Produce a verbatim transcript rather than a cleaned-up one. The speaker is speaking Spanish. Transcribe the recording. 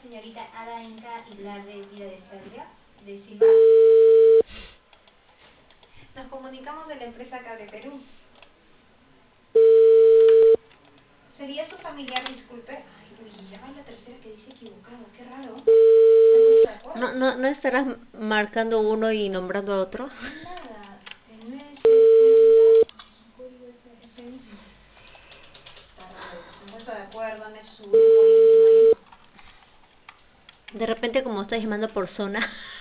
señorita Ada Inca Islar de Tira de Serbia, de Silva. Nos comunicamos de la empresa Cable Perú. ¿Sería su familiar, disculpe? Ay, uy, ya va la tercera que dice equivocado, qué raro. ¿Se han puesto de ¿No, acuerdo? no, no estarás marcando uno y nombrando a otro? Nada, el nueve sesenta, código ese, ese mismo. Está raro, se han puesto de acuerdo, han hecho su grupo íntimo ahí. De repente como estás llamando por zona.